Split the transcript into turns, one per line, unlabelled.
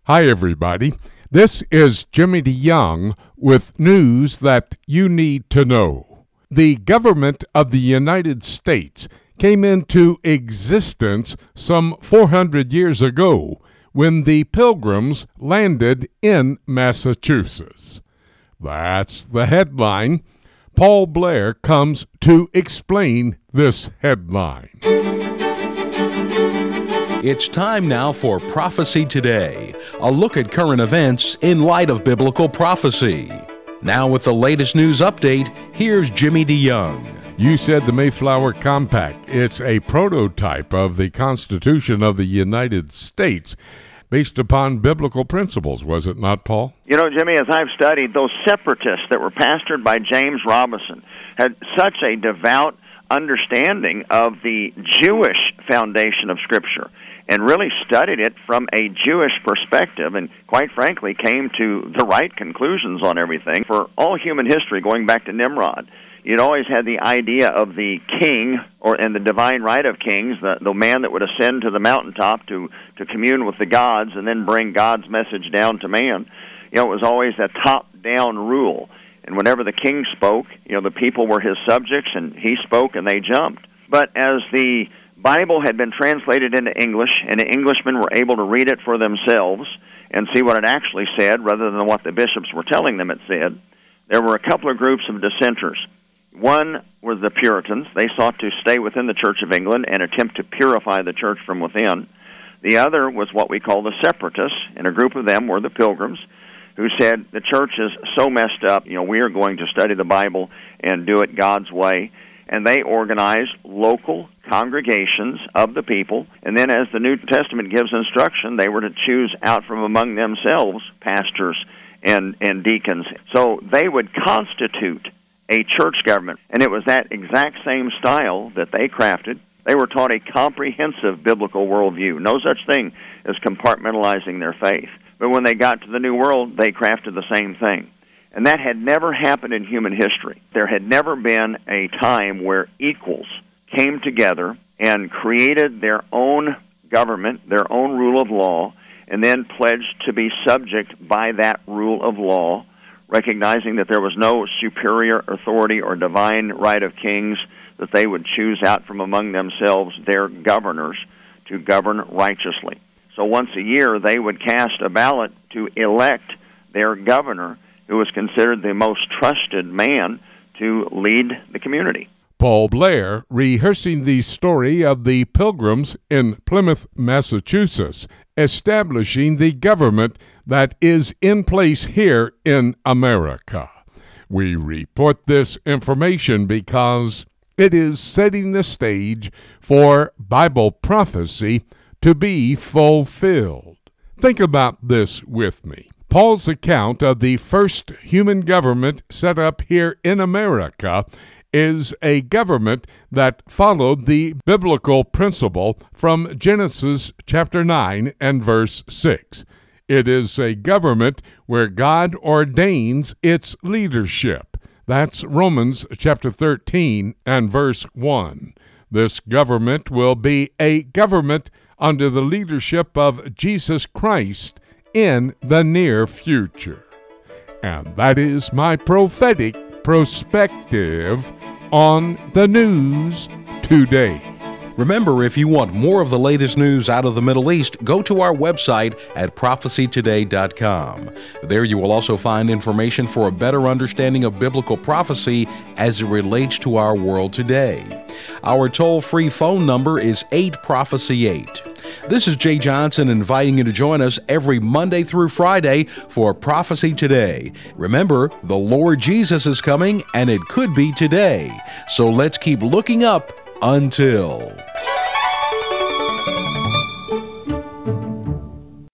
Hi, everybody. This is Jimmy DeYoung with news that you need to know. The government of the United States came into existence some 400 years ago when the Pilgrims landed in Massachusetts. That's the headline. Paul Blair comes to explain this headline.
It's time now for Prophecy Today, a look at current events in light of biblical prophecy. Now with the latest news update, here's Jimmy DeYoung.
You said the Mayflower Compact. It's a prototype of the Constitution of the United States based upon biblical principles, was it not, Paul?
You know, Jimmy, as I've studied, those separatists that were pastored by James Robison had such a devout understanding of the Jewish foundation of Scripture and really studied it from a Jewish perspective and, quite frankly, came to the right conclusions on everything. For all human history, going back to Nimrod, you'd always had the idea of the king and the divine right of kings, the man that would ascend to the mountaintop to commune with the gods and then bring God's message down to man. You know, it was always a top-down rule. And whenever the king spoke, you know, the people were his subjects, and he spoke and they jumped. But as the Bible had been translated into English, and the Englishmen were able to read it for themselves and see what it actually said rather than what the bishops were telling them it said, there were a couple of groups of dissenters. One was the Puritans. They sought to stay within the Church of England and attempt to purify the church from within. The other was what we call the Separatists, and a group of them were the Pilgrims, who said the church is so messed up, you know, we are going to study the Bible and do it God's way. And they organized local congregations of the people, and then as the New Testament gives instruction, they were to choose out from among themselves pastors and deacons. So they would constitute a church government, and it was that exact same style that they crafted. They were taught a comprehensive biblical worldview, no such thing as compartmentalizing their faith. But when they got to the New World, they crafted the same thing. And that had never happened in human history. There had never been a time where equals came together and created their own government, their own rule of law, and then pledged to be subject by that rule of law, recognizing that there was no superior authority or divine right of kings, that they would choose out from among themselves their governors to govern righteously. So once a year, they would cast a ballot to elect their governor, who was considered the most trusted man to lead the community.
Paul Blair rehearsing the story of the Pilgrims in Plymouth, Massachusetts, establishing the government that is in place here in America. We report this information because it is setting the stage for Bible prophecy to be fulfilled. Think about this with me. Paul's account of the first human government set up here in America is a government that followed the biblical principle from Genesis chapter 9 and verse 6. It is a government where God ordains its leadership. That's Romans chapter 13 and verse 1. This government will be a government under the leadership of Jesus Christ in the near future. And that is my prophetic perspective on the news today.
Remember, if you want more of the latest news out of the Middle East, go to our website at prophecytoday.com. There you will also find information for a better understanding of biblical prophecy as it relates to our world today. Our toll-free phone number is 8-PROPHECY-8. This is Jay Johnson inviting you to join us every Monday through Friday for Prophecy Today. Remember, the Lord Jesus is coming, and it could be today. So let's keep looking up until...